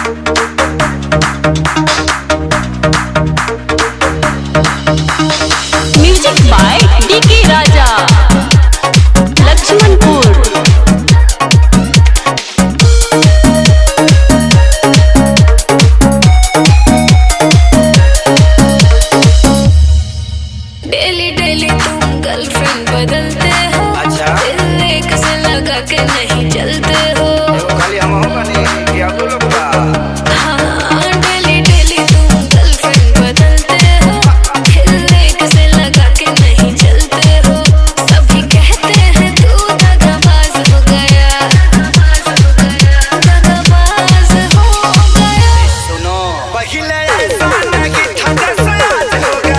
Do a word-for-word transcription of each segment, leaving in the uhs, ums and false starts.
Music by DK Raja Lakshmanpur. Daily daily तुम girlfriend बदलते हो। अच्छा। दिल एक से लगा के नहीं चलते हो। खाली हम होगा नहीं कि आप लोग का। हाँ डेली डेली तुम गर्लफ्रेंड बदलते हो। दिल एक से लगा के नहीं चलते हो। सभी कहते हैं तू दगाबाज हो गया, दगाबाज हो गया। सुनो पहले ऐसा नहीं था जैसे आज हो गया।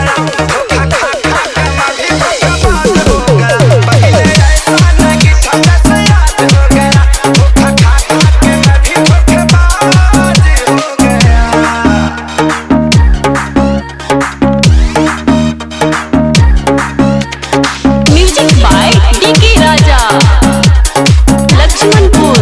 Music by DK Raja Lakshmanpur.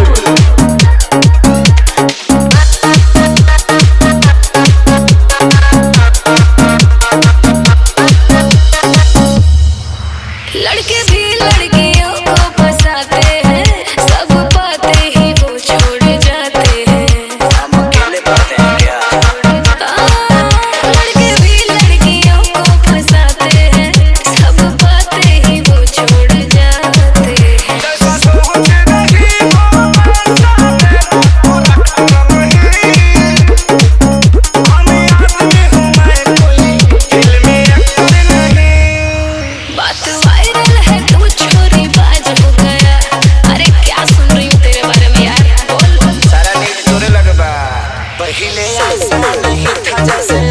लड़के भी लड़कियों को फंसाते हैं, सब बातें ही वो छोड़ जाते हैं। हम अकेले बातें हैं क्या? लड़के भी लड़कियों को फंसाते हैं, सब बातें ही वो छोड़ जाते हैं। जैसा सोच रही वो बरसाते वो रखना नहीं। हमें आदमी हूँ मैं कोई फिल्मी एक्टर नहीं। बात वायरल है तू छोरी बाज हो गया। अरे क्या सुन रही हूँ तेरे बारे में यार, बोल। सारा नीच तोरे लगबा। पहले ऐसा नहीं था जैसे